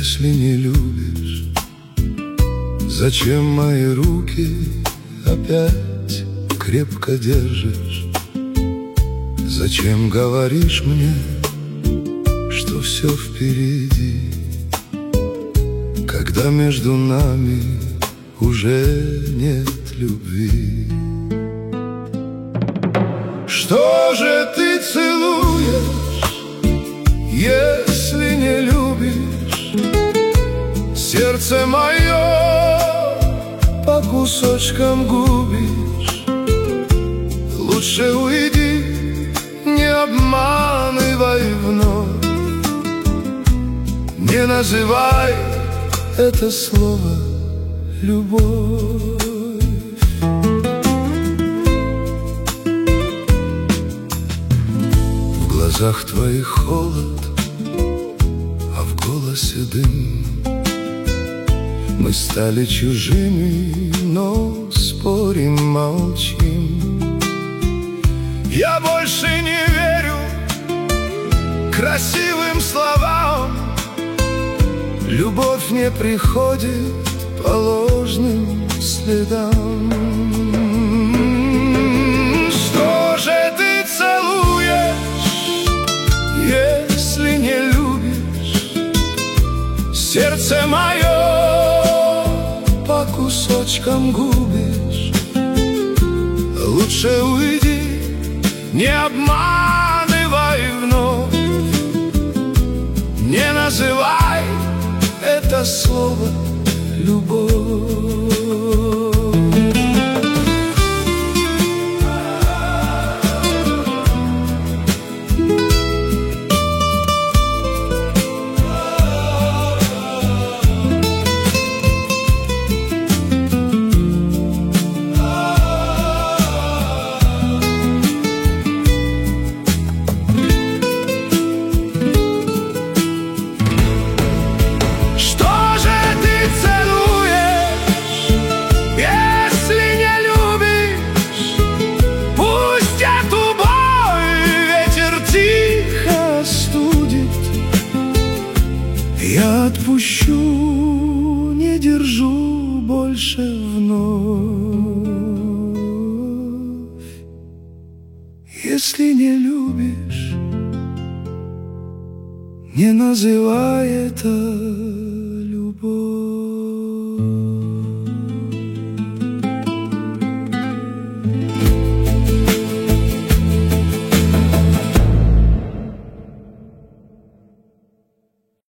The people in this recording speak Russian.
Если не любишь, зачем мои руки опять крепко держишь? Зачем говоришь мне, что все впереди, когда между нами уже нет любви? Что же ты целуешь, если не любишь? Сердце мое по кусочкам губишь. Лучше уйди, не обманывай вновь. Не называй это слово любовь. В глазах твоих холод, а в голосе дым. Мы стали чужими, но спорим, молчим. Я больше не верю красивым словам. Любовь не приходит по ложным следам. Что же ты целуешь, если не любишь? Сердце мое по кусочкам губишь. Лучше уйди, не обманывай вновь. Не называй это слово любовь. Я отпущу, не держу больше вновь. Если не любишь, не называй это любовь.